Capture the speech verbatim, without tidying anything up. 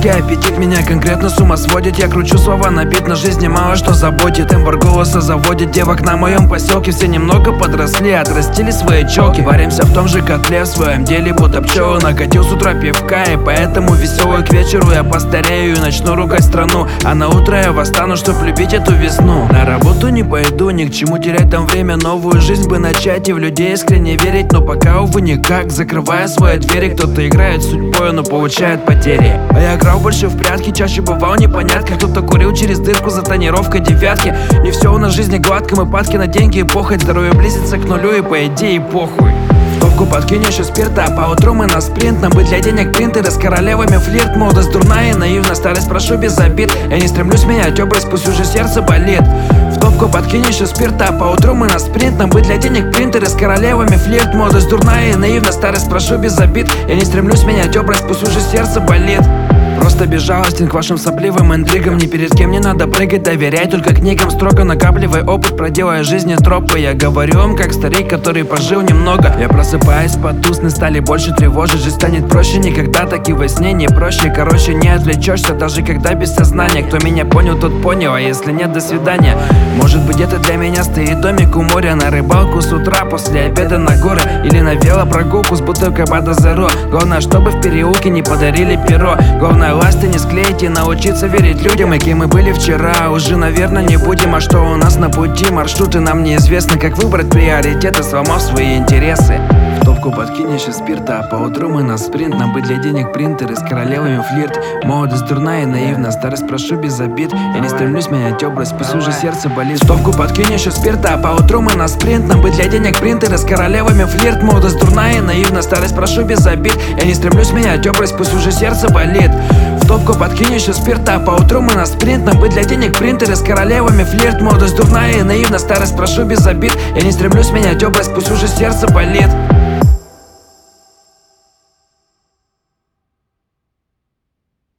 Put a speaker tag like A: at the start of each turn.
A: Низкий аппетит меня конкретно с ума сводит. Я кручу слова на бит, на жизни мало что заботит. Тембр голоса заводит девок на моем поселке. Все немного подросли, отрастили свои челки. Варимся в том же котле, в своем деле будто пчелы. Накатил с утра пивка, и поэтому веселый к вечеру я постарею и начну ругать страну. А на утро я восстану, чтоб любить эту весну. На работу не пойду, ни к чему терять там время. Новую жизнь бы начать и в людей искренне верить. Но пока, увы, никак, закрывая свои двери. Кто-то играет судьбой, но получает потери. А я играл больше в прятки, чаще бывал непонятки. Кто-то курил через дырку за тонировкой девятки. Не все у нас в жизни гладко, мы падки на деньги и похоть. Здоровье близится к нулю и по идее похуй. В топку подкинь еще спирта, а поутру мы на спринт. Нам бы для денег принтеры с королевами флирт. Молодость дурная и наивна, старость прошу без обид. Я не стремлюсь менять образ, пусть уже сердце болит. В топку подкинь еще спирта, а поутру мы на спринт. Нам бы для денег принтеры с королевами флирт. Молодость дурная и наивна, старость прошу без обид. Я не стремлюсь менять образ, пусть уже сердце болит. Просто безжалостен к вашим сопливым интригам. Ни перед кем не надо прыгать, доверяй только книгам. Строго накапливай опыт, проделая жизни тропы. Я говорю вам как старик, который пожил немного. Я просыпаюсь под сны стали больше тревожить. Жизнь станет проще, никогда так и во сне не проще. Короче, не отвлечешься, даже когда без сознания. Кто меня понял, тот понял, а если нет, до свидания. Может быть, где-то для меня стоит домик у моря. На рыбалку с утра, после обеда на горы. Или на велопрогулку с бутылкой Бада Зеро. Главное, чтобы в переулке не подарили перо. Главное, ласты не склеить и научиться верить людям. И кем мы были вчера, уже, наверное, не будем. А что у нас на пути, маршруты нам неизвестны. Как выбрать приоритеты, сломав свои интересы. В топку подкинь еще спирта, а поутру мы на спринт. Нам бы для денег принтеры с королевами флирт. Молодость дурная и наивна, старость прошу без обид. Я не стремлюсь менять образ, пусть уже сердце болит. В топку подкинь еще спирта, а поутру мы на спринт. Нам бы для денег принтеры с королевами флирт. Молодость дурная и наивна, старость прошу без обид. Я не стремлюсь менять образ, пусть уже сердце болит. В топку подкинь еще спирта, а поутру мы на спринт. Нам бы для денег принтеры с королевами флирт. Молодость дурная и наивна, старость прошу без обид. Я не стремлюсь менять образ, пусть уже сердце болит.